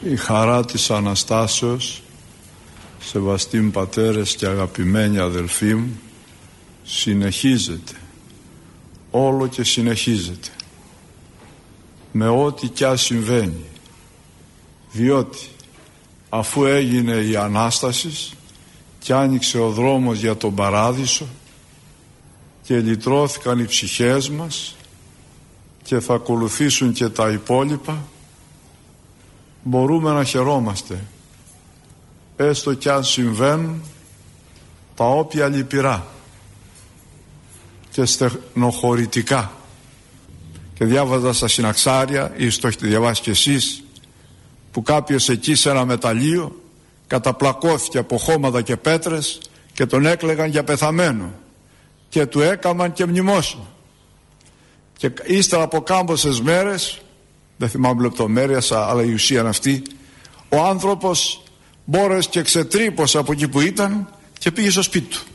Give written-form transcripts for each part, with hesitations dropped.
Η χαρά της Αναστάσεως, σεβαστοί μου πατέρες και αγαπημένοι αδελφοί μου, συνεχίζεται, όλο και συνεχίζεται, με ό,τι κι ας συμβαίνει, διότι αφού έγινε η Ανάσταση και άνοιξε ο δρόμος για τον Παράδεισο και λυτρώθηκαν οι ψυχές μας και θα ακολουθήσουν και τα υπόλοιπα, μπορούμε να χαιρόμαστε, έστω κι αν συμβαίνουν τα όποια λυπηρά και στενοχωρητικά. Και διάβαζα στα συναξάρια, ίσως το έχετε διαβάσει κι εσείς, που κάποιος εκεί σε ένα μεταλλείο καταπλακώθηκε από χώματα και πέτρες και τον έκλαιγαν για πεθαμένο και του έκαμαν και μνημόσυνο. Και ύστερα από κάμποσες μέρες, δεν θυμάμαι λεπτομέρειες, αλλά η ουσία είναι αυτή, ο άνθρωπος μπόρεσε και ξετρύπωσε από εκεί που ήταν και πήγε στο σπίτι του.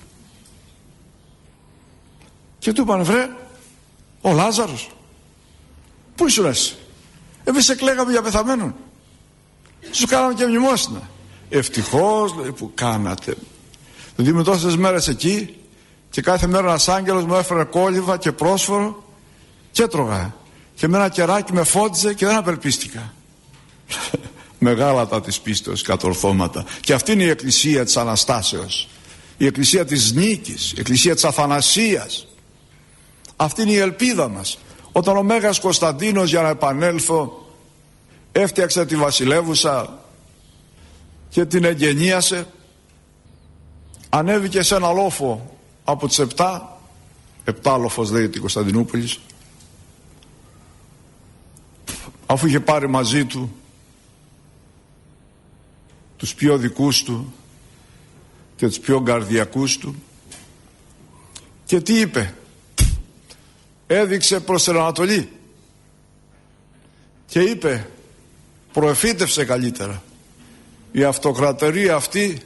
Και του είπαν, βρε, ο Λάζαρος, πού ήσουν εσύ? Εμείς σε κλαίγαμε για πεθαμένον, σου κάναμε και μνημόσυνα. Ευτυχώς, λέει, που κάνατε. Δηλαδή ήμουν τόσες μέρες εκεί και κάθε μέρα ένας άγγελος μου έφερε κόλληβα και πρόσφορο και έτρωγα. Και με ένα κεράκι με φώτιζε και δεν απελπίστηκα. Μεγάλα τα της πίστεως κατορθώματα. Και αυτή είναι η εκκλησία της Αναστάσεως, η εκκλησία της νίκης, η εκκλησία της αθανασίας. Αυτή είναι η ελπίδα μας. Όταν ο Μέγας Κωνσταντίνος, για να επανέλθω, έφτιαξε τη βασιλεύουσα και την εγγενίασε, ανέβηκε σε ένα λόφο από τις 7 λόφος λέγεται η Κωνσταντινούπολης, αφού είχε πάρει μαζί του τους πιο δικούς του και τους πιο καρδιακούς του, και τι είπε? Έδειξε προς την Ανατολή και είπε, προεφήτευσε καλύτερα, η αυτοκρατορία αυτή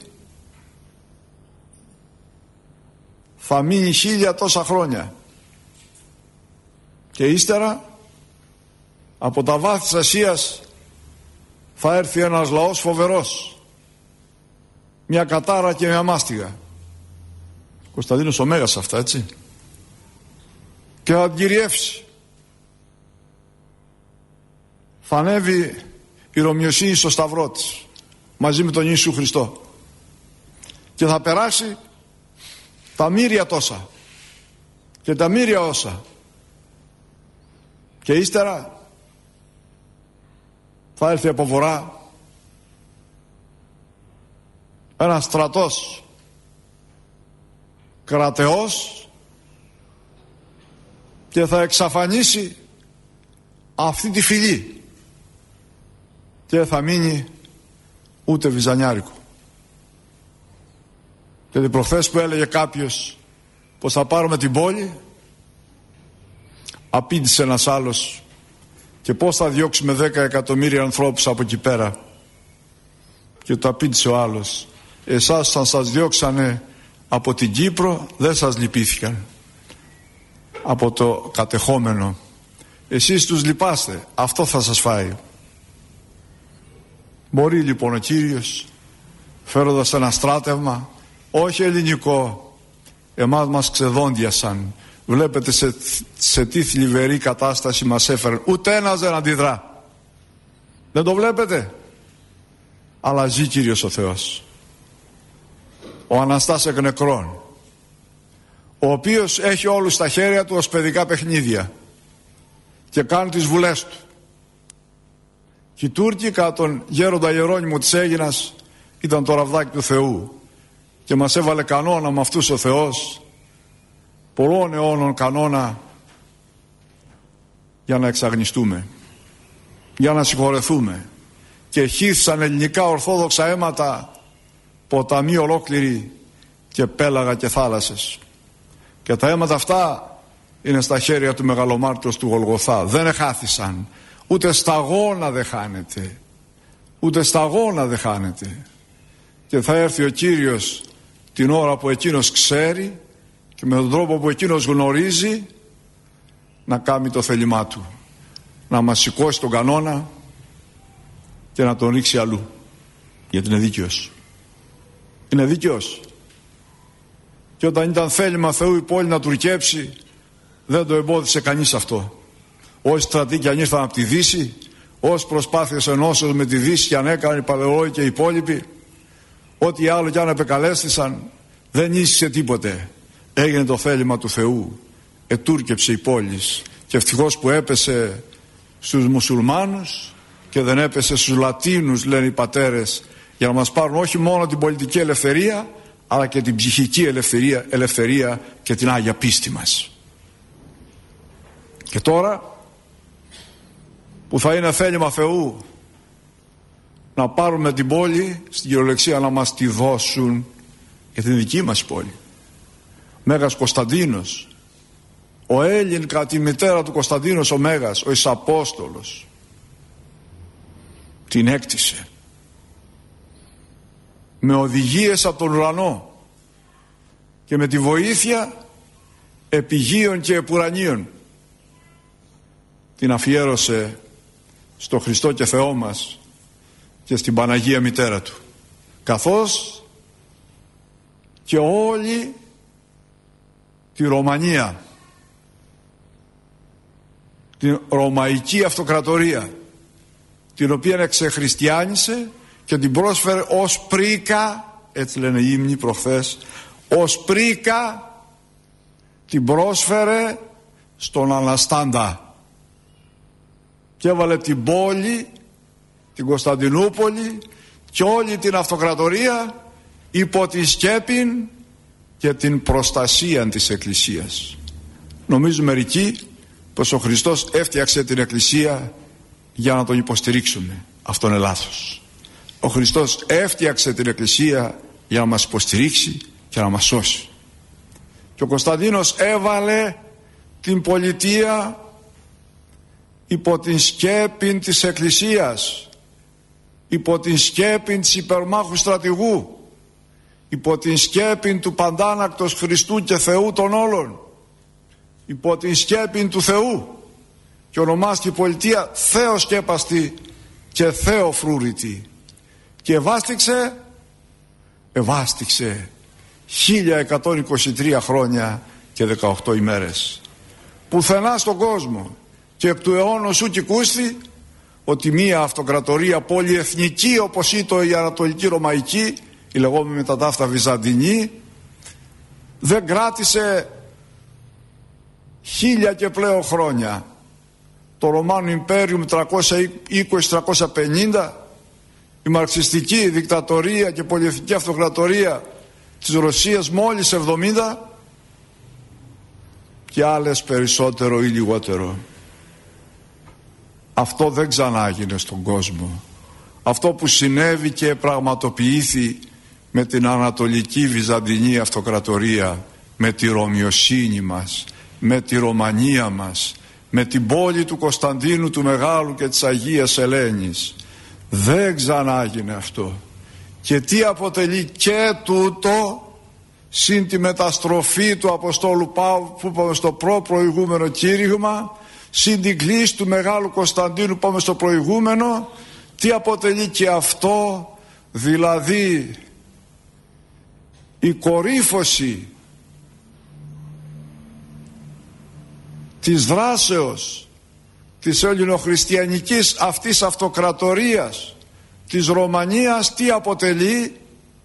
θα μείνει 1000 τόσα χρόνια και ύστερα από τα βάθη της Ασίας θα έρθει ένας λαός φοβερός, μια κατάρα και μια μάστιγα. Κωνσταντίνος ο Μέγας αυτά, έτσι, και θα την κυριεύσει. Θα ανέβει η Ρωμιοσύνη στο σταυρό της μαζί με τον Ιησού Χριστό και θα περάσει τα μύρια τόσα και τα μύρια όσα, και ύστερα θα έρθει από βορρά ένας στρατός κρατεός και θα εξαφανίσει αυτή τη φυλή και δεν θα μείνει ούτε βυζανιάρικο. Γιατί προχθές που έλεγε κάποιος πως θα πάρουμε την πόλη, απήντησε ένας άλλος, και πως θα διώξουμε 10 εκατομμύρια ανθρώπους από εκεί πέρα? Και το απήντησε ο άλλος, εσάς όταν σας διώξανε από την Κύπρο δεν σας λυπήθηκαν από το κατεχόμενο, εσείς τους λυπάστε, αυτό θα σας φάει. Μπορεί λοιπόν ο Κύριος, φέροντας ένα στράτευμα, όχι ελληνικό, εμάς μας ξεδόντιασαν, βλέπετε σε τι θλιβερή κατάσταση μας έφεραν, ούτε ένας δεν αντιδρά, δεν το βλέπετε? Αλλά ζει Κύριος ο Θεός, ο Αναστάς εκ νεκρών, ο οποίος έχει όλους στα χέρια του ως παιδικά παιχνίδια και κάνει τις βουλές του. Και οι Τούρκοι κατά τον γέροντα Ιερώνυμο της Αίγινας ήταν το ραβδάκι του Θεού και μας έβαλε κανόνα με αυτούς ο Θεός, πολλών αιώνων κανόνα, για να εξαγνιστούμε, για να συγχωρεθούμε, και χύθησαν ελληνικά ορθόδοξα αίματα ποταμοί ολόκληροι και πέλαγα και θάλασσες, και τα αίματα αυτά είναι στα χέρια του μεγαλομάρτυρος του Γολγοθά, δεν εχάθησαν, ούτε σταγόνα δεν χάνεται, ούτε σταγόνα δεν χάνεται. Και θα έρθει ο Κύριος την ώρα που εκείνος ξέρει και με τον τρόπο που εκείνος γνωρίζει να κάνει το θέλημά του, να μας σηκώσει τον κανόνα και να τον ρίξει αλλού, γιατί είναι δίκαιος. Είναι δίκαιος. Και όταν ήταν θέλημα Θεού η πόλη να τουρκέψει, δεν το εμπόδισε κανείς αυτό. Όσοι στρατοί κι αν ήρθαν από τη Δύση, όσοι προσπάθειες ενώσεως με τη Δύση κι αν έκαναν οι Παλαιολόγοι και οι υπόλοιποι, ό,τι άλλο κι αν επεκαλέστησαν, δεν ίσχυσε τίποτε. Έγινε το θέλημα του Θεού, ετούρκεψε η πόλη. Και ευτυχώς που έπεσε στους μουσουλμάνους και δεν έπεσε στους Λατίνους, λένε οι πατέρες, για να μας πάρουν όχι μόνο την πολιτική ελευθερία, αλλά και την ψυχική ελευθερία και την Άγια πίστη μας. Και τώρα που θα είναι θέλημα Θεού να πάρουμε την πόλη, στην κυριολεξία να μας τη δώσουν για την δική μας πόλη. Μέγας Κωνσταντίνος, ο Έλλην κατά τη μητέρα του Κωνσταντίνος ο Μέγας, ο Εισαπόστολος, την έκτισε με οδηγίες από τον ουρανό και με τη βοήθεια επιγείων και επουρανίων. Την αφιέρωσε στο Χριστό και Θεό μας και στην Παναγία Μητέρα Του, καθώς και όλη τη Ρωμανία, την Ρωμαϊκή Αυτοκρατορία, την οποία εξεχριστιάνισε και την πρόσφερε ως πρίκα, έτσι λένε οι ύμνοι προχθές, ως πρίκα την πρόσφερε στον Αναστάντα και έβαλε την πόλη, την Κωνσταντινούπολη και όλη την αυτοκρατορία υπό τη σκέπην και την προστασία της Εκκλησίας. Νομίζουν μερικοί πως ο Χριστός έφτιαξε την Εκκλησία για να τον υποστηρίξουμε. Αυτό είναι λάθος. Ο Χριστός έφτιαξε την Εκκλησία για να μας υποστηρίξει και να μας σώσει. Και ο Κωνσταντίνος έβαλε την πολιτεία υπό την σκέπην της Εκκλησίας, υπό την σκέπην της υπερμάχου στρατηγού, υπό την σκέπην του παντάνακτος Χριστού και Θεού των όλων, υπό την σκέπην του Θεού, και ονομάστηκε η πολιτεία Θεοσκέπαστη και Θεοφρούρητη, και ευάστηξε 1123 χρόνια και 18 ημέρες. Πουθενά στον κόσμο και εκ του αιώνος ου κηκούστη ότι μία αυτοκρατορία πολυεθνική όπως ήταν η Ανατολική Ρωμαϊκή, η λεγόμενη μετά τα αυτά Βυζαντινή, δεν κράτησε 1000 και πλέον χρόνια. Το Ρωμάνο Ιμπέριουμ 320-350, η μαρξιστική δικτατορία και πολυεθνική αυτοκρατορία της Ρωσίας μόλις 70 και άλλες περισσότερο ή λιγότερο. Αυτό δεν ξανάγινε στον κόσμο. Αυτό που συνέβη και πραγματοποιήθη με την Ανατολική Βυζαντινή Αυτοκρατορία, με τη Ρωμιοσύνη μας, με τη Ρωμανία μας, με την πόλη του Κωνσταντίνου του Μεγάλου και της Αγίας Ελένης, δεν ξανάγινε αυτό. Και τι αποτελεί και τούτο, συν τη μεταστροφή του Αποστόλου Παύλου που είπαμε στο προηγούμενο κήρυγμα, συν την κλίση του Μεγάλου Κωνσταντίνου που πάμε στο προηγούμενο, τι αποτελεί και αυτό, δηλαδή η κορύφωση της δράσεως της ελληνοχριστιανικής αυτής αυτοκρατορίας της Ρωμανίας, τι αποτελεί?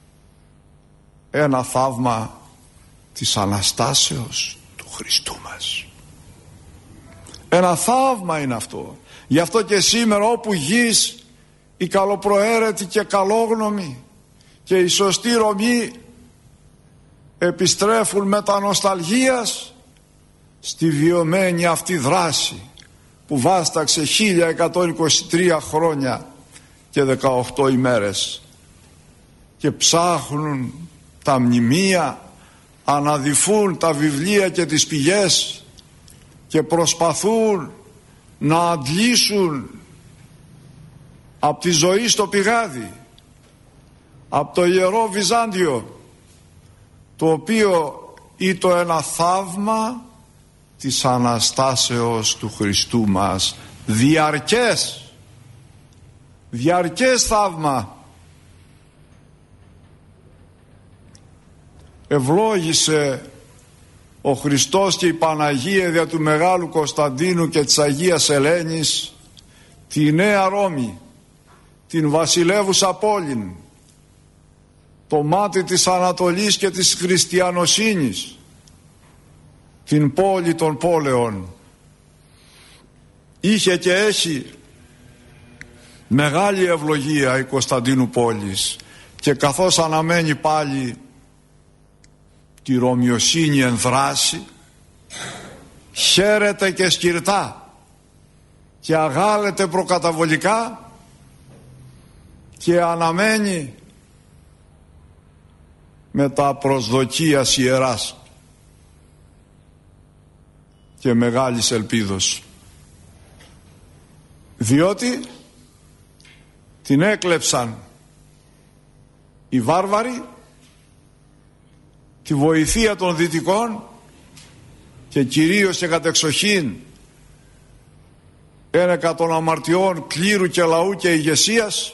Ένα θαύμα της Αναστάσεως του Χριστού μας. Ένα θαύμα είναι αυτό. Γι' αυτό και σήμερα όπου γης οι καλοπροαίρετοι και καλόγνωμοι και οι σωστοί Ρωμοί επιστρέφουν μετανοσταλγίας στη βιωμένη αυτή δράση που βάσταξε 1123 χρόνια και 18 ημέρες, και ψάχνουν τα μνημεία, αναδυφούν τα βιβλία και τις πηγές και προσπαθούν να αντλήσουν από τη ζωή στο πηγάδι, από το Ιερό Βυζάντιο, το οποίο ήταν ένα θαύμα της Αναστάσεως του Χριστού μας, διαρκές διαρκές θαύμα. Ευλόγησε ο Χριστός και η Παναγία δια του Μεγάλου Κωνσταντίνου και της Αγίας Ελένης τη Νέα Ρώμη, την βασιλεύουσα πόλην, το μάτι της Ανατολής και της χριστιανοσύνης, την πόλη των πόλεων. Είχε και έχει μεγάλη ευλογία η Κωνσταντίνου πόλης, και καθώς αναμένει πάλι τη Ρωμιοσύνη εν δράση, χαίρεται και σκυρτά και αγάλεται προκαταβολικά και αναμένει με τα προσδοκίας ιεράς και μεγάλης ελπίδος, διότι την έκλεψαν οι βάρβαροι, τη βοηθεία των Δυτικών και κυρίως και κατεξοχήν ένεκα των αμαρτιών κλήρου και λαού και ηγεσίας,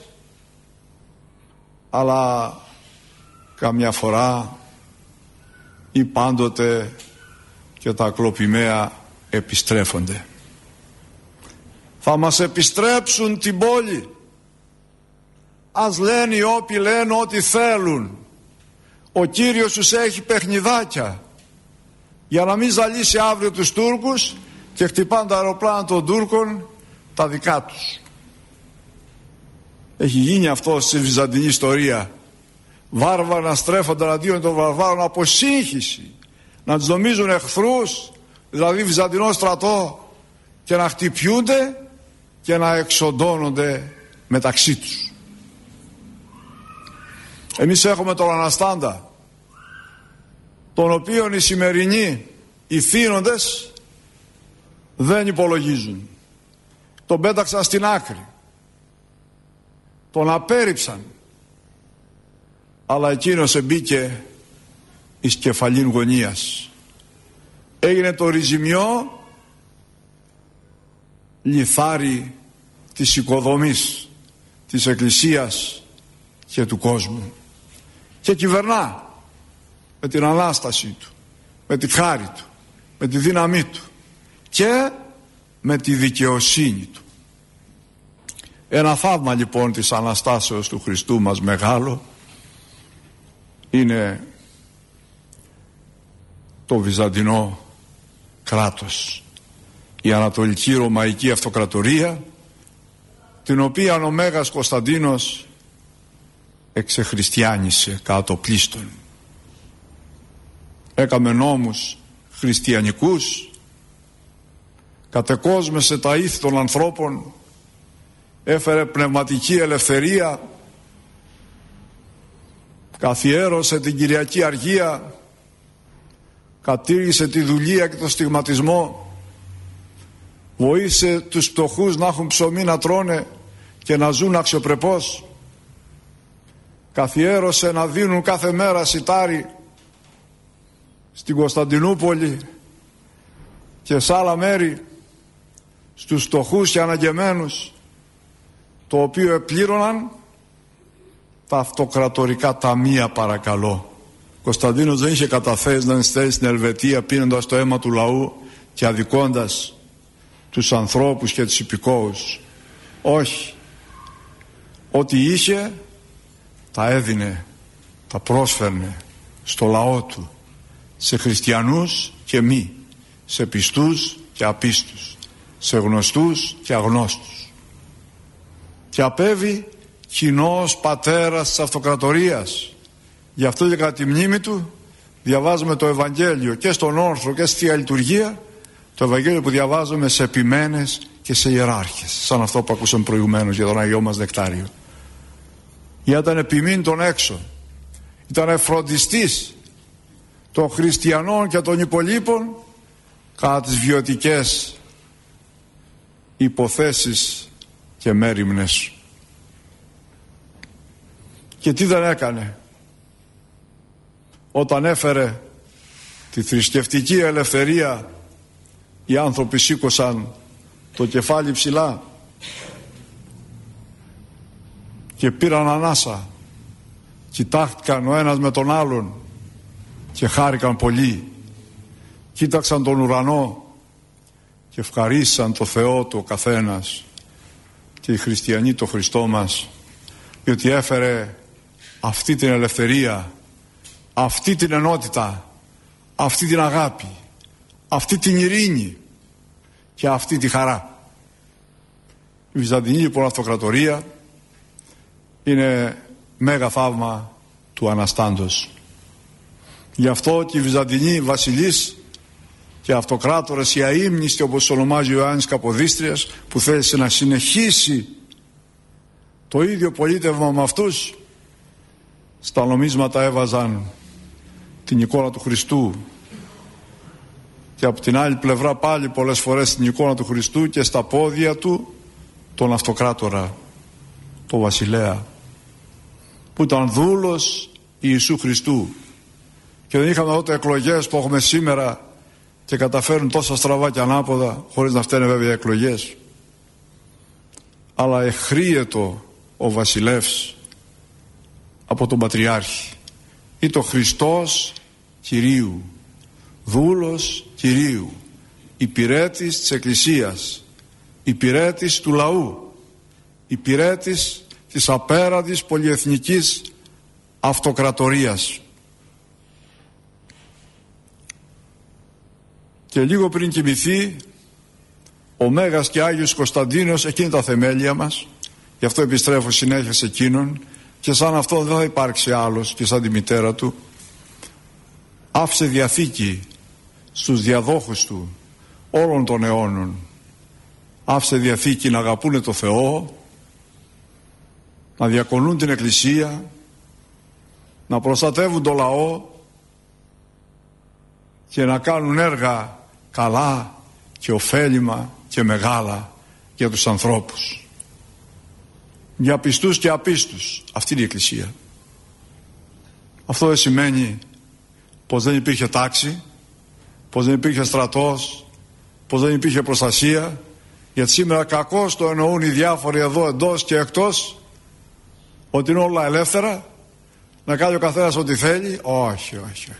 αλλά καμιά φορά ή πάντοτε και τα κλοπημαία επιστρέφονται. Θα μας επιστρέψουν την πόλη, ας λένε οι όποιοι λένε ό,τι θέλουν. Ο Κύριος τους έχει παιχνιδάκια για να μην ζαλίσει αύριο τους Τούρκους και χτυπάνε τα αεροπλάνα των Τούρκων τα δικά τους. Έχει γίνει αυτό στη βυζαντινή ιστορία. Βάρβαρα να στρέφονται αντίον των βαρβάρων από σύγχυση, να τους νομίζουν εχθρούς, δηλαδή βυζαντινό στρατό, και να χτυπιούνται και να εξοντώνονται μεταξύ τους. Εμείς έχουμε τον Αναστάντα, τον οποίον οι σημερινοί ηθήνοντες δεν υπολογίζουν. Τον πέταξαν στην άκρη, τον απέρριψαν, αλλά εκείνος εμπήκε εις κεφαλήν γωνίας. Έγινε το ριζιμιό λιθάρι της οικοδομής της Εκκλησίας και του κόσμου, και κυβερνά με την Ανάστασή του, με τη χάρη του, με τη δύναμή του και με τη δικαιοσύνη του. Ένα θαύμα λοιπόν της Αναστάσεως του Χριστού μας μεγάλο είναι το Βυζαντινό κράτος, η Ανατολική Ρωμαϊκή Αυτοκρατορία, την οποία ο Μέγας Κωνσταντίνος εξεχριστιάνισε κάτω πλήστον. Έκαμε νόμους χριστιανικούς, κατεκόσμεσε τα ήθη των ανθρώπων, έφερε πνευματική ελευθερία, καθιέρωσε την Κυριακή Αργία, κατήργησε τη δουλεία και το στιγματισμό, βοήθησε τους φτωχούς να έχουν ψωμί να τρώνε και να ζουν αξιοπρεπώς, καθιέρωσε να δίνουν κάθε μέρα σιτάρι στην Κωνσταντινούπολη και σε άλλα μέρη στους φτωχούς και αναγκεμένους, το οποίο επλήρωναν τα αυτοκρατορικά ταμεία, παρακαλώ. Ο Κωνσταντίνος δεν είχε καταθέσει να στέλνει στην Ελβετία πίνοντας το αίμα του λαού και αδικώντας τους ανθρώπους και τους υπηκόους. Όχι. Ό,τι είχε τα έδινε, τα πρόσφερνε στο λαό του, σε χριστιανούς και μη, σε πιστούς και απίστους, σε γνωστούς και αγνώστους. Και απέβη κοινός πατέρας της αυτοκρατορίας. Γι' αυτό και κατά τη μνήμη του διαβάζουμε το Ευαγγέλιο και στον όρθρο και στη Θεία Λειτουργία, το Ευαγγέλιο που διαβάζουμε σε επιμένες και σε ιεράρχες, σαν αυτό που ακούσαμε προηγουμένως για τον Αγιό μας Νεκτάριο. Ήταν επιμήν των έξω, ήταν φροντιστής των χριστιανών και των υπολείπων κατά τις βιωτικές υποθέσεις και μέριμνες. Και τι δεν έκανε όταν έφερε τη θρησκευτική ελευθερία? Οι άνθρωποι σήκωσαν το κεφάλι ψηλά. και πήραν ανάσα, κοιτάχτηκαν ο ένας με τον άλλον και χάρηκαν πολύ, κοίταξαν τον ουρανό και ευχαρίστησαν το Θεό του ο καθένας και οι χριστιανοί το Χριστό μας, διότι έφερε αυτή την ελευθερία, αυτή την ενότητα, αυτή την αγάπη, αυτή την ειρήνη και αυτή τη χαρά. Η Βυζαντινή λοιπόν αυτοκρατορία είναι μέγα θαύμα του Αναστάντος. Γι' αυτό και οι Βυζαντινοί βασιλείς και αυτοκράτορες, οι αείμνηστοι όπως ονομάζει ο Ιωάννης Καποδίστριας, που θέλησε να συνεχίσει το ίδιο πολίτευμα με αυτούς, στα νομίσματα έβαζαν την εικόνα του Χριστού και από την άλλη πλευρά πάλι πολλές φορές την εικόνα του Χριστού και στα πόδια του τον αυτοκράτορα, τον βασιλέα, που ήταν δούλος Ιησού Χριστού. Και δεν είχαμε τότε εκλογές που έχουμε σήμερα και καταφέρουν τόσα στραβά και ανάποδα, χωρίς να φταίνε βέβαια οι εκλογές. Αλλά εχρίετο ο βασιλεύς από τον Πατριάρχη. Ή το Χριστός Κυρίου, δούλος Κυρίου, υπηρέτης της Εκκλησίας, υπηρέτης του λαού, υπηρέτης της απέραντης πολυεθνικής αυτοκρατορίας. Και λίγο πριν κοιμηθεί ο Μέγας και Άγιος Κωνσταντίνος, εκείνη τα θεμέλια μας, γι' αυτό επιστρέφω συνέχεια σε εκείνον, και σαν αυτό δεν θα υπάρξει άλλος και σαν τη μητέρα του, άφησε διαθήκη στους διαδόχους του όλων των αιώνων. Άφησε διαθήκη να αγαπούνε το Θεό, να διακονούν την Εκκλησία, να προστατεύουν το λαό και να κάνουν έργα καλά και ωφέλιμα και μεγάλα για τους ανθρώπους, για πιστούς και απίστους. Αυτή είναι η Εκκλησία. Αυτό δεν σημαίνει πως δεν υπήρχε τάξη, πως δεν υπήρχε στρατός, πως δεν υπήρχε προστασία, γιατί σήμερα κακώς το εννοούν οι διάφοροι εδώ εντός και εκτός, ότι είναι όλα ελεύθερα, να κάνει ο καθένας ό,τι θέλει. Όχι.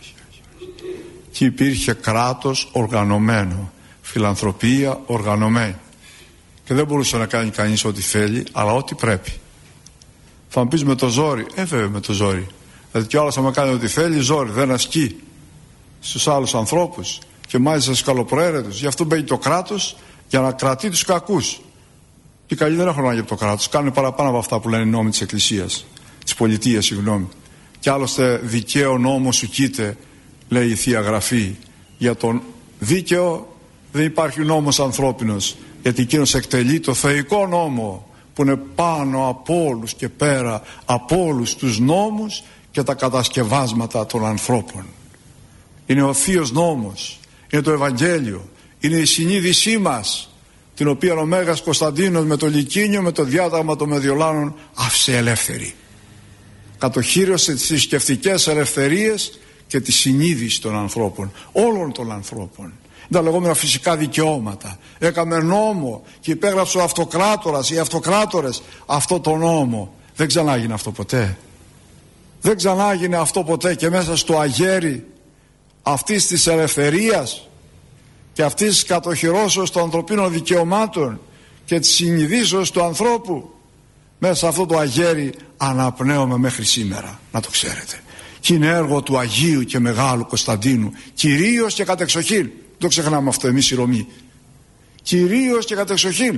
Και υπήρχε κράτος οργανωμένο, φιλανθρωπία οργανωμένη, και δεν μπορούσε να κάνει κανείς ό,τι θέλει, αλλά ό,τι πρέπει. Θα μου πεις με το ζόρι, βέβαια με το ζόρι, δηλαδή κι ο άλλος άμα κάνει ό,τι θέλει, ζόρι, δεν ασκεί στους άλλους ανθρώπους και μάλιστα στους καλοπροαίρετους. Γι' αυτό μπαίνει το κράτος για να κρατεί τους κακούς. Οι καλοί δεν έχουν ανάγκη από το κράτος, κάνουν παραπάνω από αυτά που λένε οι νόμοι της Εκκλησίας, της πολιτείας, συγγνώμη. Και άλλωστε δικαίω νόμο σου κοίται, λέει η Θεία Γραφή. Για τον δίκαιο δεν υπάρχει νόμος ανθρώπινος, γιατί εκείνος εκτελεί το θεϊκό νόμο που είναι πάνω από όλους και πέρα από όλους τους νόμους και τα κατασκευάσματα των ανθρώπων. Είναι ο Θείος νόμος, είναι το Ευαγγέλιο, είναι η συνείδησή μας, την οποία ο Μέγας Κωνσταντίνος με το Λυκίνιο, με το διάταγμα των Μεδιολάνων άφησε ελεύθερη. Κατοχύρωσε τις θρησκευτικές ελευθερίες και τη συνείδηση των ανθρώπων, όλων των ανθρώπων. Τα λεγόμενα φυσικά δικαιώματα. Έκαμε νόμο και υπέγραψε ο αυτοκράτορας, οι αυτοκράτορες αυτό το νόμο. Δεν ξανάγινε αυτό ποτέ. Δεν ξανάγινε αυτό ποτέ, και μέσα στο αγέρι αυτής της ελευθερίας και αυτής της κατοχυρώσεως των ανθρωπίνων δικαιωμάτων και της συνειδήσεως του ανθρώπου, μέσα σε αυτό το αγέρι αναπνέομαι μέχρι σήμερα, να το ξέρετε. Και είναι έργο του Αγίου και Μεγάλου Κωνσταντίνου, κυρίως και κατεξοχήν. Δεν το ξεχνάμε αυτό εμείς οι Ρωμοί. Κυρίως και κατεξοχήν.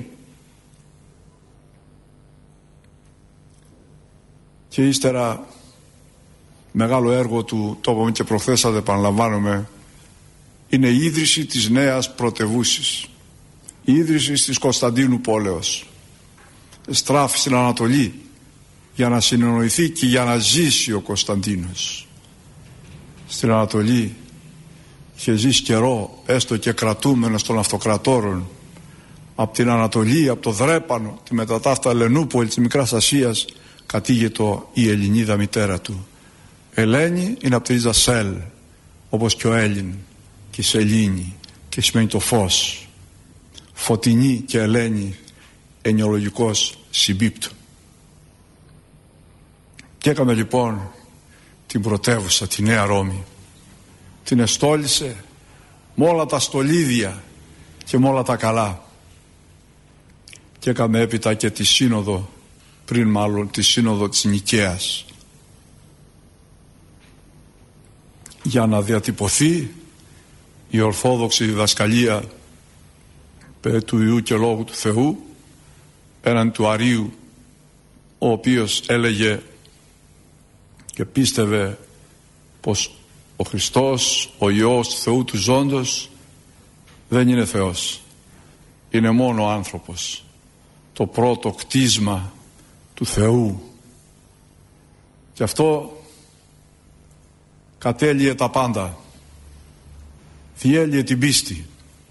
Και ύστερα μεγάλο έργο του, το είπαμε και προχθές, θα το επαναλαμβάνομαι, είναι η ίδρυση της νέας πρωτευούσης, η ίδρυση της Κωνσταντίνου πόλεως. Στράφη στην Ανατολή για να συνεννοηθεί και για να ζήσει ο Κωνσταντίνος. Στην Ανατολή είχε ζήσει καιρό, έστω και κρατούμενος των αυτοκρατόρων. Από την Ανατολή, από το Δρέπανο, τη μετατάφτα Ελενούπολη της Μικράς Ασίας, κατήγετο η Ελληνίδα μητέρα του. Ελένη είναι από τη ρίζα Σέλ, όπως και ο Έλλην και η Σελήνη, και σημαίνει το φως. Φωτεινή και Ελένη ενοιολογικός συμπίπτου. Και έκαμε λοιπόν την πρωτεύουσα, τη Νέα Ρώμη. Την εστόλισε με όλα τα στολίδια και με όλα τα καλά. Και έκαμε έπειτα και τη σύνοδο, πριν μάλλον τη σύνοδο της Νικαίας, για να διατυπωθεί η ορθόδοξη διδασκαλία περί του Υιού και Λόγου του Θεού, έναν του Αρείου, ο οποίος έλεγε και πίστευε πως ο Χριστός, ο Υιός του Θεού του ζώντος, δεν είναι Θεός, είναι μόνο ο άνθρωπος, το πρώτο κτίσμα του Θεού. Και αυτό κατέλειε τα πάντα, διέλυε την πίστη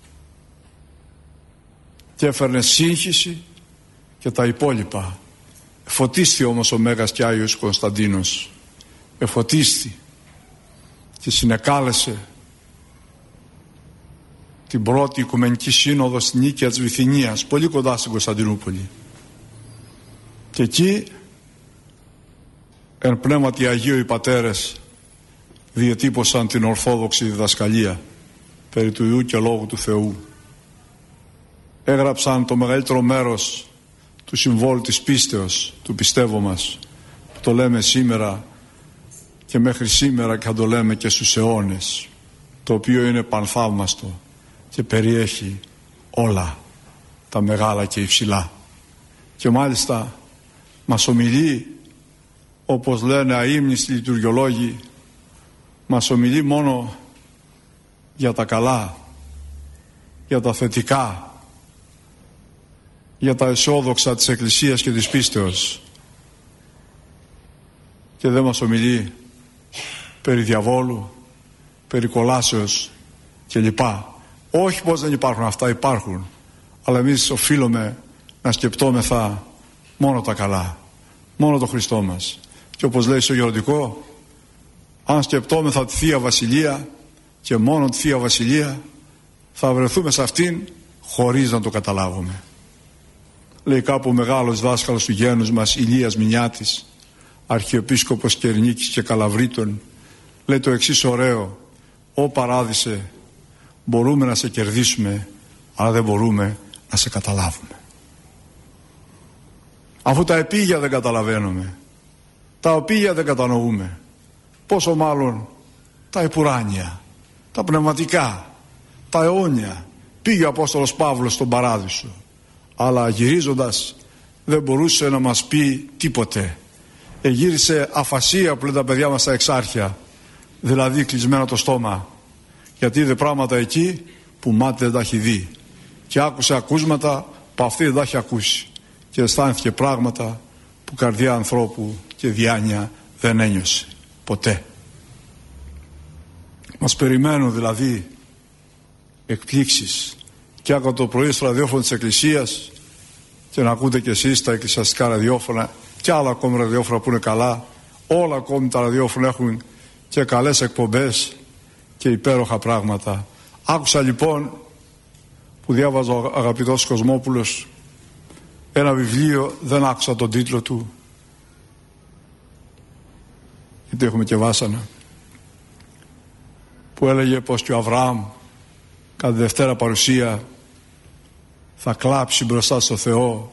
και έφερνε σύγχυση και τα υπόλοιπα. Εφωτίστη όμως ο Μέγας και Άγιος Κωνσταντίνος, εφωτίστη και συνεκάλεσε την πρώτη Οικουμενική Σύνοδο στην Νίκαια της Βυθινίας, πολύ κοντά στην Κωνσταντινούπολη. Και εκεί εν πνεύματι Αγίου οι πατέρες διετύπωσαν την ορθόδοξη διδασκαλία περί του Υιού και Λόγου του Θεού. Έγραψαν το μεγαλύτερο μέρος του συμβόλου της πίστεως, του πιστεύω μας, που το λέμε σήμερα και μέχρι σήμερα και θα το λέμε και στους αιώνες, το οποίο είναι πανθαύμαστο και περιέχει όλα τα μεγάλα και υψηλά. Και μάλιστα μας ομιλεί, όπως λένε αείμνηστοι λειτουργιολόγοι, μας ομιλεί μόνο για τα καλά, για τα θετικά, για τα αισιόδοξα της Εκκλησίας και της πίστεως, και δεν μας ομιλεί περί διαβόλου, περί κολάσεως κλπ. Όχι πως δεν υπάρχουν, αυτά υπάρχουν, αλλά εμείς οφείλουμε να σκεπτόμεθα μόνο τα καλά, μόνο το Χριστό μας. Και όπως λέει στο Γεροντικό, αν σκεπτόμεθα τη Θεία Βασιλεία και μόνο τη Θεία Βασιλεία, θα βρεθούμε σε αυτήν χωρίς να το καταλάβουμε. Λέει κάπου ο μεγάλος δάσκαλος του γένους μας, Ηλίας Μινιάτης, αρχιεπίσκοπος Κερνίκης και Καλαβρίτων, λέει το εξής ωραίο: «Ω Παράδεισε, μπορούμε να σε κερδίσουμε, αλλά δεν μπορούμε να σε καταλάβουμε». Αφού τα επίγεια δεν καταλαβαίνουμε, τα οπίγεια δεν κατανοούμε, πόσο μάλλον τα επουράνια, τα πνευματικά, τα αιώνια. Πήγε ο Απόστολος Παύλος στον Παράδεισο, αλλά γυρίζοντας δεν μπορούσε να μας πει τίποτε. Γύρισε αφασία, που λένε τα παιδιά μας στα εξάρχεια, δηλαδή κλεισμένο το στόμα, γιατί είδε πράγματα εκεί που μάτι δεν τα έχει δει, και άκουσε ακούσματα που αυτή δεν τα έχει ακούσει, και αισθάνθηκε πράγματα που καρδιά ανθρώπου και διάνοια δεν ένιωσε ποτέ. Μας περιμένουν δηλαδή εκπλήξεις, και άκουγα το πρωί στο ραδιόφωνο της Εκκλησίας, και να ακούτε και εσείς τα εκκλησιαστικά ραδιόφωνα και άλλα ακόμη ραδιόφωνα που είναι καλά. Όλα ακόμη τα ραδιόφωνα έχουν και καλές εκπομπές και υπέροχα πράγματα. Άκουσα λοιπόν, που διάβαζε ο αγαπητός Κοσμόπουλος, ένα βιβλίο, δεν άκουσα τον τίτλο του γιατί έχουμε και βάσανα, που έλεγε πως και ο Αβραάμ κατά τη Δευτέρα Παρουσία θα κλάψει μπροστά στο Θεό,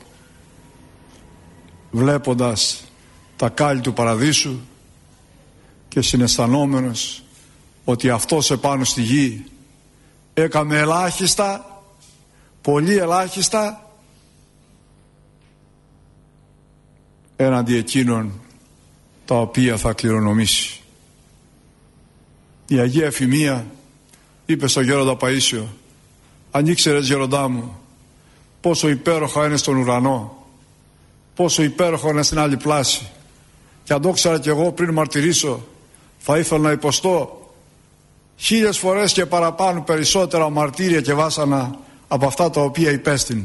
βλέποντας τα κάλλη του παραδείσου και συναισθανόμενος ότι αυτός επάνω στη γη έκαμε ελάχιστα, πολύ ελάχιστα, έναντι εκείνων τα οποία θα κληρονομήσει. Η Αγία Εφημία είπε στον Γέροντα Παΐσιο: «Αν ήξερες, Γέροντά μου, πόσο υπέροχα είναι στον ουρανό, πόσο υπέροχο είναι στην άλλη πλάση, και αν το ξέρα κι εγώ πριν μαρτυρήσω, θα ήθελα να υποστώ 1000 φορές και παραπάνω περισσότερα μαρτύρια και βάσανα από αυτά τα οποία υπέστην,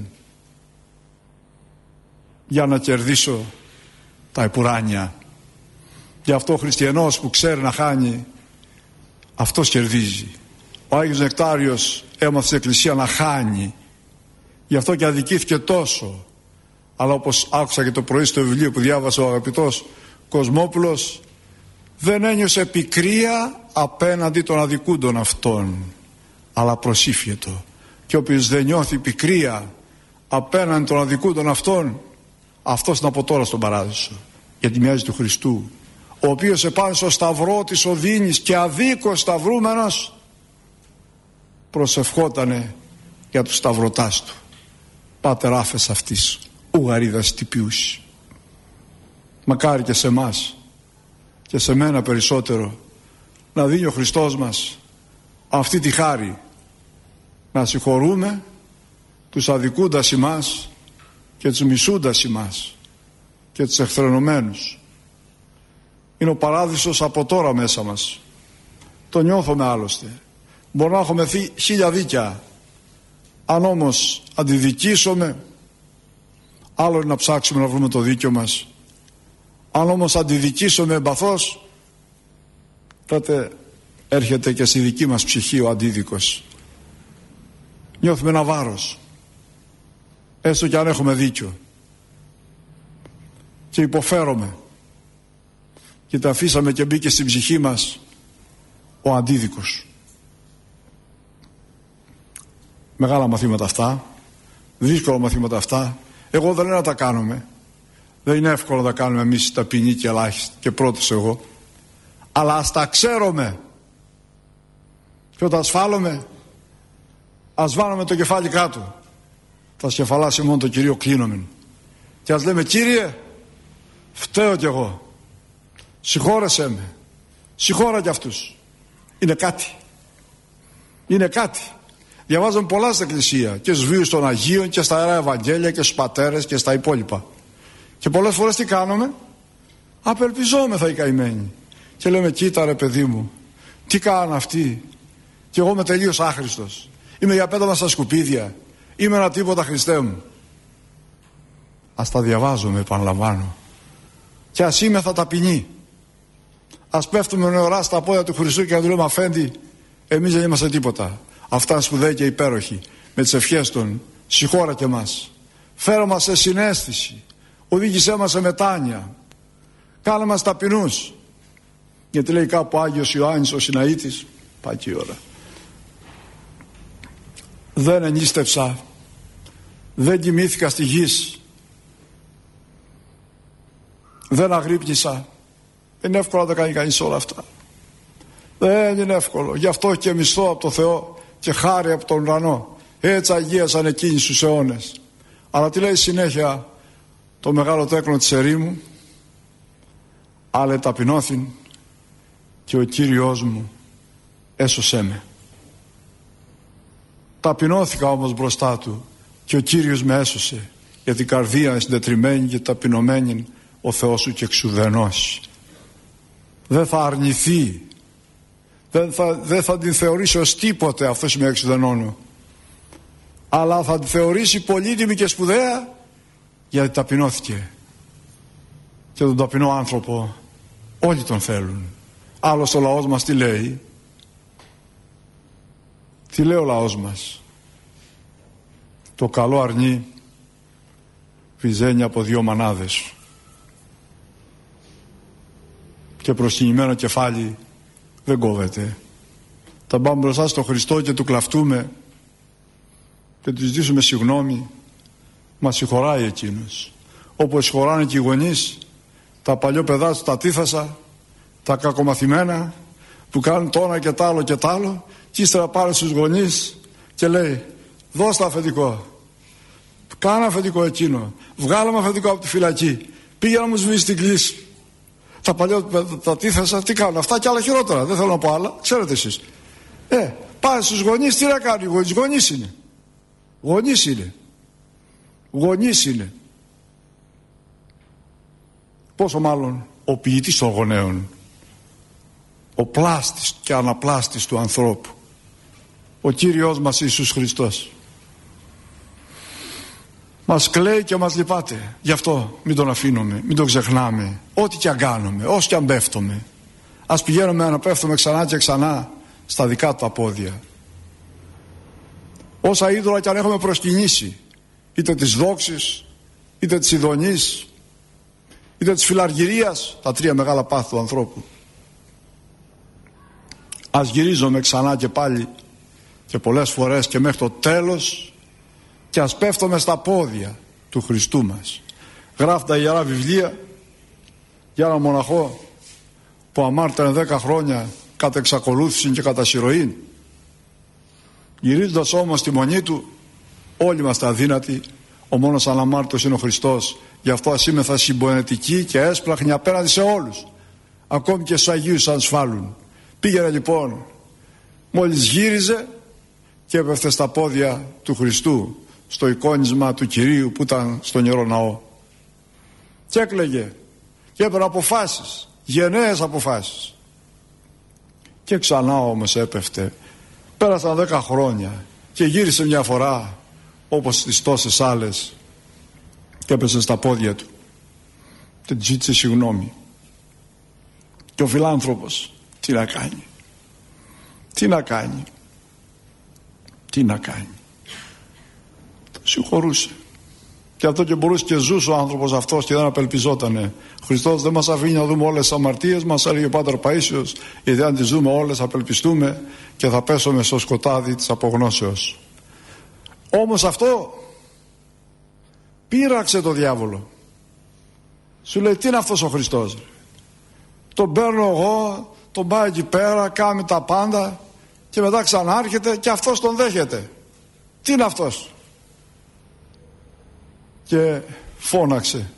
για να κερδίσω τα επουράνια». Γι' αυτό ο χριστιανός που ξέρει να χάνει, αυτός κερδίζει. Ο Άγιος Νεκτάριος έμαθε στην Εκκλησία να χάνει, γι' αυτό και αδικήθηκε τόσο. Αλλά όπως άκουσα και το πρωί στο βιβλίο που διάβασε ο αγαπητός Κοσμόπουλος δεν ένιωσε πικρία απέναντι των αδικούντων αυτών, αλλά προσήφιετο. Και όποιος δεν νιώθει πικρία απέναντι των αδικούντων αυτών, αυτός είναι από τώρα στον παράδεισο, γιατί μοιάζει του Χριστού, ο οποίος επάνω στο σταυρό της οδύνης και αδίκως σταυρούμενος προσευχότανε για τους σταυρωτάς του. Πάτερ άφες αυτής ουγαρίδας τυπιούς. Μακάρι και σε εμάς και σε μένα περισσότερο να δίνει ο Χριστός μας αυτή τη χάρη, να συγχωρούμε τους αδικούντας ημάς και τους μισούντας ημάς και τους εχθρενωμένους. Είναι ο παράδεισος από τώρα μέσα μας. Το νιώθουμε άλλωστε. Μπορεί να έχουμε 1000 δίκια. Αν όμως αντιδικήσουμε, άλλο είναι να ψάξουμε να βρούμε το δίκιο μας. Αν όμως αντιδικήσουμε εμπαθώς, τότε έρχεται και στη δική μας ψυχή ο αντίδικος. Νιώθουμε ένα βάρος, έστω και αν έχουμε δίκιο, και υποφέρομαι, και τα αφήσαμε και μπήκε στην ψυχή μας ο αντίδικος. Μεγάλα μαθήματα αυτά, δύσκολα μαθήματα αυτά. Εγώ δεν λέω να τα κάνουμε, δεν είναι εύκολο να τα κάνουμε εμείς ταπεινοί και ελάχιστοι, και πρώτος εγώ, αλλά ας τα ξέρουμε, και όταν ασφάλουμε ας βάλουμε το κεφάλι κάτω, θα σκεφαλάσει μόνο το Κυρίο κλείνομεν, και ας λέμε: Κύριε, φταίω κι εγώ, συγχώρεσέ με, συγχώρα κι αυτούς. Είναι κάτι, είναι κάτι. Διαβάζουμε πολλά στην Εκκλησία, και στους βίους των Αγίων και στα Ιερά Ευαγγέλια και στους πατέρες και στα υπόλοιπα, και πολλές φορές τι κάνουμε? Απελπιζόμεθα οι καημένοι και λέμε: κοίτα ρε παιδί μου, τι κάνουν αυτοί, και εγώ είμαι τελείως άχρηστος, είμαι για πέταμα στα σκουπίδια, είμαι ένα τίποτα, Χριστέ μου. Ας τα διαβάζουμε, επαναλαμβάνω, και ας είμεθα ταπεινοί. Ας πέφτουμε νεωρά στα πόδια του Χριστού και να του λέμε: Αφέντη, εμείς δεν είμαστε τίποτα. Αυτά είναι σπουδαίοι και υπέροχοι, με τις ευχές των. Συγχώρα και μας, φέρε μας σε συναίσθηση, οδήγησέ μας σε μετάνοια, κάνε μας ταπεινούς. Γιατί λέει κάπου Άγιος Ιωάννης ο Συναήτης, πάει και η ώρα: δεν ενίστεψα, δεν κοιμήθηκα στη γης, δεν αγρύπνησα. Δεν είναι εύκολο να τα κάνει κανείς όλα αυτά. Δεν είναι εύκολο. Γι' αυτό και μισθό από το Θεό και χάρη από τον ουρανό. Έτσι αγίασαν εκείνοι στους αιώνες. Αλλά τι λέει συνέχεια το μεγάλο τέκνο της ερήμου? Άλλε ταπεινώθην και ο Κύριος μου έσωσέ με. Ταπεινώθηκα όμως μπροστά του και ο Κύριος με έσωσε, για την καρδία συντετριμμένη και ταπεινωμένη ο Θεός σου και εξουδενώσει. Δεν θα αρνηθεί, δεν θα την θεωρήσει ως τίποτε αυτός με εξουδενώνω, αλλά θα την θεωρήσει πολύτιμη και σπουδαία, γιατί ταπεινώθηκε. Και τον ταπεινό άνθρωπο όλοι τον θέλουν. Άλλος ο λαός μας τι λέει? Τι λέει ο λαός μας? Το καλό αρνί βυζένει από 2 μανάδες, και προσκυνημένο κεφάλι δεν κόβεται. Θα πάμε μπροστά στον Χριστό και του κλαφτούμε και του ζητήσουμε συγγνώμη, μας συγχωράει εκείνος, όπως συγχωράνε και οι γονείς τα παλιό του τα τίθασα, τα κακομαθημένα που κάνουν το ένα και τ' άλλο και τ' άλλο, και ύστερα πάρει στους γονείς και λέει: δώσ' τα αφεντικό, κάνε αφεντικό εκείνο, βγάλε με αφεντικό από τη φυλακή, πήγε να μου σβήσει την κλίση. Τα παλιό τα τίθασα, τι κάνουν αυτά και άλλα χειρότερα, δεν θέλω να πω άλλα, ξέρετε εσείς. Πάει στους γονείς, τι να κάνουν οι γονείς? Γονείς είναι. Γονείς είναι. Γονείς είναι. Πόσο μάλλον ο ποιητής των γονέων, ο πλάστης και αναπλάστης του ανθρώπου, ο Κύριος μας Ιησούς Χριστός. Μας κλαίει και μας λυπάται. Γι' αυτό μην τον αφήνουμε, μην τον ξεχνάμε. Ό,τι και αν κάνουμε, όσο και αν πέφτουμε, ας πηγαίνουμε να πέφτουμε ξανά και ξανά στα δικά του τα πόδια. Όσα είδωλα και αν έχουμε προσκυνήσει, είτε της δόξης, είτε της ειδονής, είτε της φιλαργυρίας, τα 3 μεγάλα πάθη του ανθρώπου. Ας γυρίζομαι ξανά και πάλι και πολλές φορές και μέχρι το τέλος και ας πέφτουμε στα πόδια του Χριστού μας. Γράφει τα Ιερά Βιβλία για έναν μοναχό που αμάρτανε 10 χρόνια κατά εξακολούθηση και κατά συρροήν. Γυρίζοντας όμως τη μονή του, όλοι είμαστε αδύνατοι, ο μόνος αναμάρτητος είναι ο Χριστός. Γι' αυτό ας είμεθα συμπονετικοί και έσπλαχνοι απέναντι σε όλους, ακόμη και στους Αγίους αν σφάλουν. Πήγαινε λοιπόν, μόλις γύριζε και έπεφτε στα πόδια του Χριστού, στο εικόνισμα του Κυρίου που ήταν στον Ιερό Ναό, και έκλαιγε και έπαιρνε αποφάσεις, γενναίες αποφάσεις. Και ξανά όμως έπεφτε. Πέρασαν 10 χρόνια και γύρισε μια φορά όπως τις τόσες άλλες και έπεσε στα πόδια του και του ζήτησε συγγνώμη. Και ο φιλάνθρωπος τι να κάνει, τι να κάνει, τι να κάνει, το συγχωρούσε. Και αυτό και μπορούσε και ζούσε ο άνθρωπος αυτός και δεν απελπιζότανε. Ο Χριστός δεν μας αφήνει να δούμε όλες τις αμαρτίες μας, έλεγε ο Πάτερ Παΐσιος, γιατί αν τις δούμε όλες απελπιστούμε και θα πέσουμε στο σκοτάδι της απογνώσεως. Όμως αυτό πείραξε το διάβολο. Σου λέει, τι είναι αυτός ο Χριστός, ρε? Τον παίρνω εγώ, τον πάει εκεί πέρα, κάνει τα πάντα και μετά ξανάρχεται και αυτός τον δέχεται. Τι είναι αυτός? Και φώναξε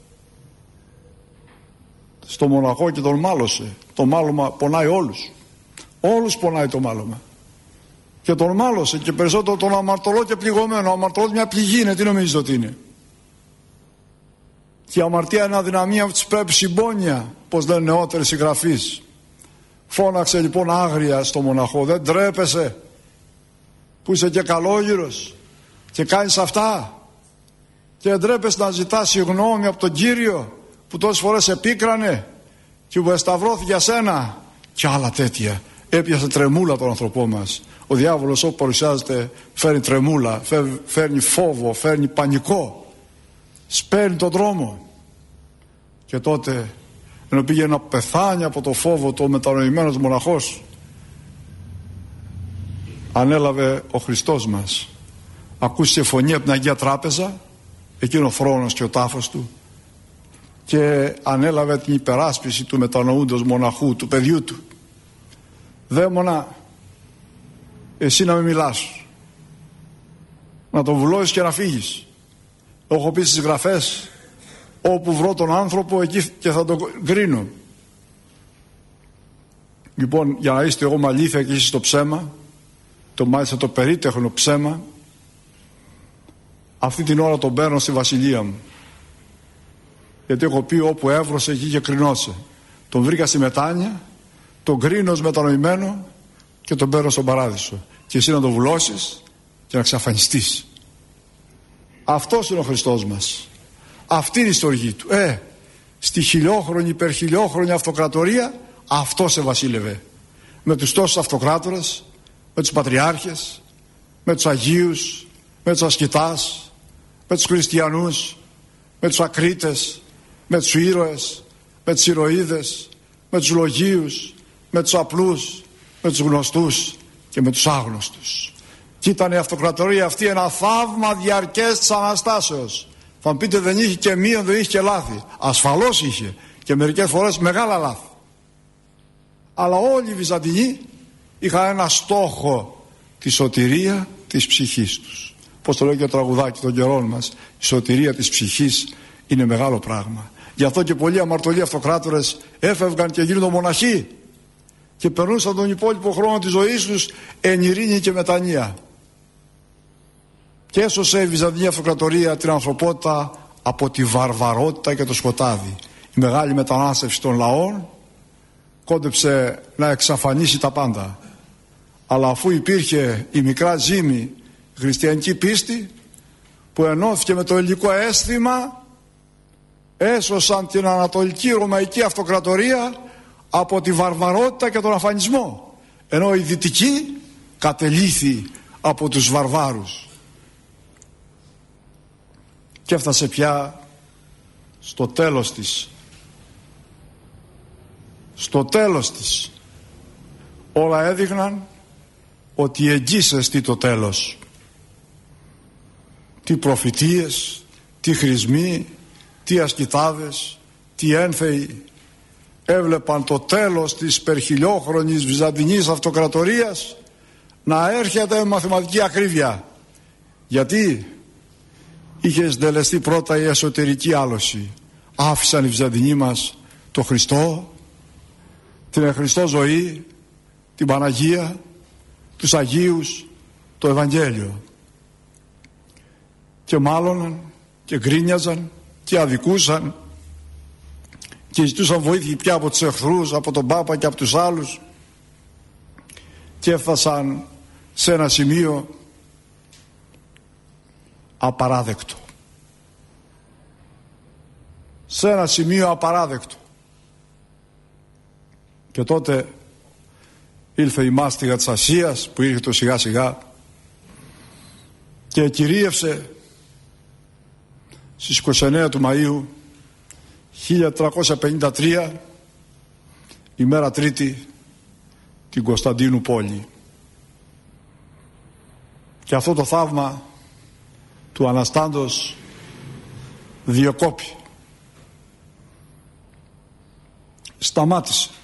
στο μοναχό και τον μάλωσε. Το μάλωμα πονάει όλους. Όλους πονάει το μάλωμα. Και τον μάλωσε και περισσότερο τον αμαρτωλό και πληγωμένο. Ο αμαρτωλός μια πληγή είναι, τι νομίζεις ότι είναι? Και η αμαρτία είναι αδυναμία που της πρέπει συμπόνια, πως λένε νεότεροι συγγραφείς. Φώναξε λοιπόν άγρια στο μοναχό, δεν τρέπεσαι που είσαι και καλόγυρος και κάνεις αυτά? Και δεν τρέπεσαι να ζητάς συγγνώμη από τον Κύριο που τόσες φορές επίκρανε και που εσταυρώθηκε για σένα? Και άλλα τέτοια. Έπιασε τρεμούλα τον άνθρωπό μας. Ο διάβολος όπου παρουσιάζεται φέρνει τρεμούλα, φέρνει φόβο, φέρνει πανικό, σπέρνει τον δρόμο. Και τότε, ενώ πήγε να πεθάνει από το φόβο το μετανοημένος μοναχός, ανέλαβε ο Χριστός μας. Ακούστηκε φωνή από την Αγία Τράπεζα, εκείνο ο θρόνος και ο τάφος του, και ανέλαβε την υπεράσπιση του μετανοούντος μοναχού, του παιδιού του. Δαίμονα, εσύ να μην μιλάς, να τον βουλώσεις και να φύγεις. Έχω πει στις γραφές, όπου βρω τον άνθρωπο εκεί και θα τον κρίνω. Λοιπόν, για να είστε εγώ με αλήθεια και εσείς στο ψέμα, το μάλιστα το περίτεχνο ψέμα, αυτή την ώρα τον παίρνω στη βασιλεία μου. Γιατί έχω πει, όπου έβρωσε εκεί και κρινώσε. Τον βρήκα στη μετάνοια, τον κρίνω ως μετανοημένο και τον παίρνω στον παράδεισο. Και εσύ να τον βουλώσεις και να εξαφανιστείς. Αυτός είναι ο Χριστός μας. Αυτή είναι η στοργή του. Στη χιλιόχρονη, υπερχιλιόχρονη αυτοκρατορία αυτός ευασίλευε. Με τους τόσους αυτοκράτορες, με τους πατριάρχες, με τους Αγίους, με τους ασκητάς, με τους χριστιανούς, με τους ακρίτες, με τους ήρωες, με τους ηρωίδες, με τους λογίους, με τους απλούς, με τους γνωστούς και με τους άγνωστους. Και ήταν η αυτοκρατορία αυτή ένα θαύμα διαρκές της Αναστάσεως. Θα μου πείτε, δεν είχε και μία, δεν είχε και λάθη. Ασφαλώς είχε και μερικές φορές μεγάλα λάθη. Αλλά όλοι οι Βυζαντινοί είχαν ένα στόχο, τη σωτηρία της ψυχής τους. Πώς το λέει και το τραγουδάκι των καιρών μας, η σωτηρία της ψυχής είναι μεγάλο πράγμα. Γι' αυτό και πολλοί αμαρτωλοί αυτοκράτορες έφευγαν και γίνονταν μοναχοί και περνούσαν τον υπόλοιπο χρόνο της ζωής τους εν ειρήνη και μετανία. Και έσωσε η Βυζαντινή Αυτοκρατορία την ανθρωπότητα από τη βαρβαρότητα και το σκοτάδι. Η μεγάλη μετανάστευση των λαών κόντεψε να εξαφανίσει τα πάντα. Αλλά αφού υπήρχε η μικρά ζύμη χριστιανική πίστη που ενώθηκε με το ελληνικό αίσθημα, έσωσαν την Ανατολική Ρωμαϊκή Αυτοκρατορία από τη βαρβαρότητα και τον αφανισμό, ενώ η Δυτική κατελήθη από τους βαρβάρους. Και έφτασε πια στο τέλος της στο τέλος της όλα έδειχναν ότι εγγύς εστί το τέλος. Τι προφητείες, τι χρησμοί, τι ασκητάδες, τι ένθεοι έβλεπαν το τέλος της υπερχιλιόχρονης βυζαντινής αυτοκρατορίας να έρχεται με μαθηματική ακρίβεια. Γιατί είχε συντελεστεί πρώτα η εσωτερική άλωση. Άφησαν οι Βυζαντινοί μας το Χριστό, την Χριστό ζωή, την Παναγία, τους Αγίους, το Ευαγγέλιο. Και μάλωναν και γκρίνιαζαν και αδικούσαν και ζητούσαν βοήθεια πια από τους εχθρούς, από τον Πάπα και από τους άλλους, και έφτασαν σε ένα σημείο απαράδεκτο. Σε ένα σημείο απαράδεκτο. Και τότε ήλθε η μάστιγα της Ασίας που ήρθε σιγά σιγά και κυρίευσε στις 29 του Μαΐου 1353, ημέρα Τρίτη, την Κωνσταντίνου πόλη. Και αυτό το θαύμα του Αναστάντος διεκόπη. Σταμάτησε.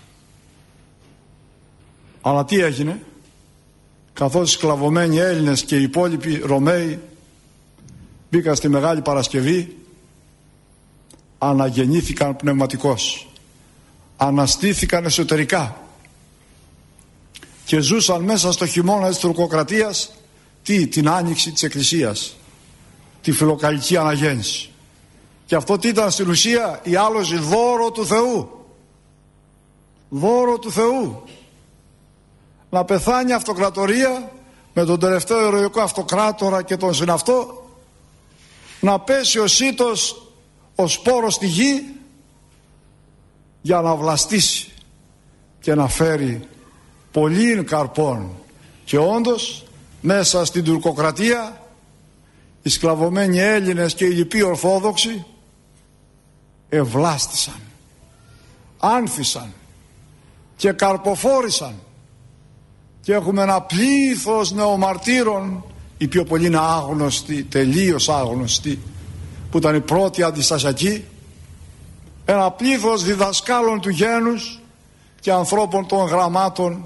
Αλλά τι έγινε? Καθώς οι σκλαβωμένοι Έλληνες και οι υπόλοιποι Ρωμαίοι μπήκαν στη Μεγάλη Παρασκευή, αναγεννήθηκαν πνευματικώς, αναστήθηκαν εσωτερικά και ζούσαν μέσα στο χειμώνα της τουρκοκρατίας την άνοιξη της Εκκλησίας, τη φιλοκαλική αναγέννηση. Και αυτό τι ήταν στην ουσία? Η άλωση δώρο του Θεού. Δώρο του Θεού. Να πεθάνει η αυτοκρατορία με τον τελευταίο ηρωικό αυτοκράτορα και τον συναυτό, να πέσει ο σύτος ο σπόρος στη γη για να βλαστήσει και να φέρει πολλήν καρπών. Και όντως μέσα στην τουρκοκρατία οι σκλαβωμένοι Έλληνες και οι λοιποί Ορθόδοξοι ευλάστησαν, άνθησαν και καρποφόρησαν, και έχουμε ένα πλήθος νεομαρτύρων, οι πιο πολλοί είναι άγνωστοι, τελείως άγνωστοι, που ήταν οι πρώτοι αντιστασιακοί, ένα πλήθος διδασκάλων του γένους και ανθρώπων των γραμμάτων,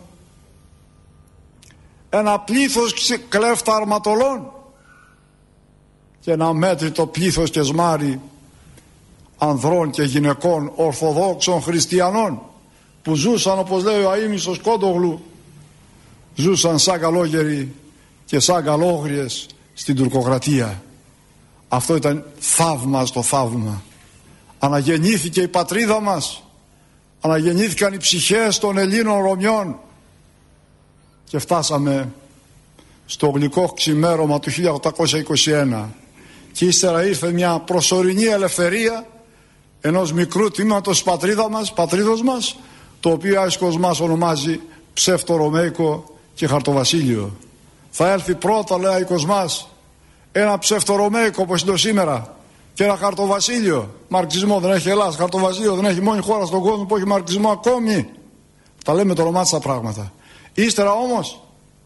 ένα πλήθος κλέφτα αρματολών και ένα μέτρητο πλήθος και σμάρι ανδρών και γυναικών Ορθοδόξων χριστιανών που ζούσαν, όπως λέει ο αείμνηστος Κόντογλου, ζούσαν σαν καλόγεροι και σαν καλόγριες στην τουρκοκρατία. Αυτό ήταν θαύμα στο θαύμα. Αναγεννήθηκε η πατρίδα μας, αναγεννήθηκαν οι ψυχές των Ελλήνων Ρωμιών και φτάσαμε στο γλυκό ξημέρωμα του 1821, και ύστερα ήρθε μια προσωρινή ελευθερία ενός μικρού τμήματος πατρίδος μας, το οποίο Άγιος Κοσμάς ονομάζει ψευτορωμαϊκό και χαρτοβασίλειο. Θα έρθει πρώτα, λέει ο Κοσμάς, ένα ψευτορωμαϊκό όπως είναι το σήμερα και ένα χαρτοβασίλειο. Μαρξισμό δεν έχει Ελλάδα, χαρτοβασίλειο δεν έχει, μόνη χώρα στον κόσμο που έχει μαρξισμό ακόμη. Τα λέμε το όνομά τα πράγματα. Ύστερα όμως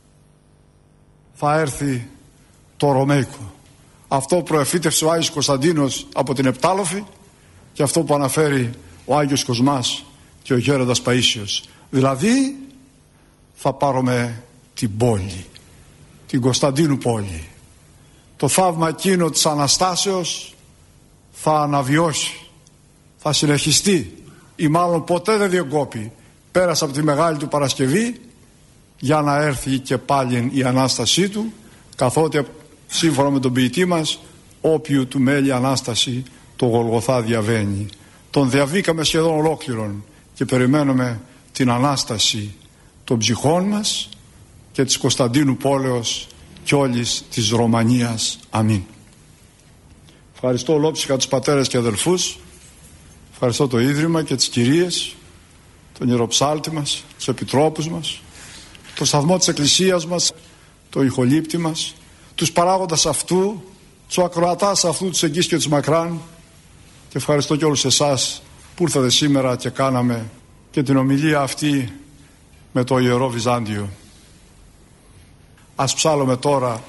θα έρθει το Ρωμαϊκό. Αυτό που προεφήτευσε ο Άγιος Κωνσταντίνος από την Επτάλοφη και αυτό που αναφέρει ο Άγιος Κοσμάς και ο Γέροντας Παΐσιος. Δηλαδή θα πάρουμε την πόλη, την Κωνσταντίνου πόλη. Το θαύμα εκείνο της Αναστάσεως θα αναβιώσει, θα συνεχιστεί ή μάλλον ποτέ δεν διεκόπη. Πέρασε από τη Μεγάλη του Παρασκευή για να έρθει και πάλι η Ανάστασή του, καθότι σύμφωνα με τον ποιητή μας, όποιου του μέλει Ανάσταση το Γολγοθά διαβαίνει. Τον διαβήκαμε σχεδόν ολόκληρον και περιμένουμε την Ανάσταση των ψυχών μας και της Κωνσταντίνου πόλεως και όλης της Ρωμανίας. Αμήν. Ευχαριστώ ολόψυχα τους πατέρες και αδελφούς, ευχαριστώ το Ίδρυμα και τις κυρίες, τον ιεροψάλτη μας, τους επιτρόπους μας, το σταθμό της Εκκλησίας μας, το ηχολήπτη μας, τους παράγοντας αυτού, τους ακροατάς αυτού, τους εγγύς και τους μακράν, και ευχαριστώ και όλους εσάς που ήρθατε σήμερα και κάναμε και την ομιλία αυτή με το Ιερό Βυζάντιο. Ας ψάλλουμε τώρα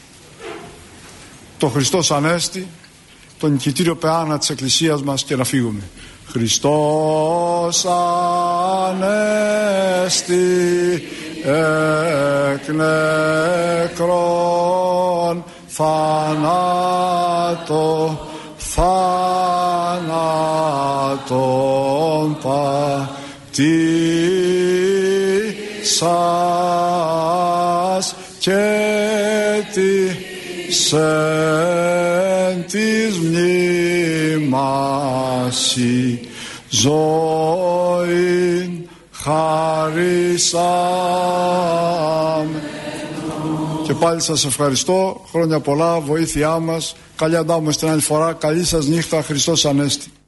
το Χριστός Ανέστη, το νικητήριο πεάνα της Εκκλησίας μας, και να φύγουμε. Χριστός Ανέστη εκ νεκρών θάνατον πατήσας και της εν της μνήμασι ζωήν χαρίσαμε. Και πάλι σας ευχαριστώ, χρόνια πολλά, βοήθειά μας, καλή αντάμωση την άλλη φορά, καλή σας νύχτα, Χριστός Ανέστη.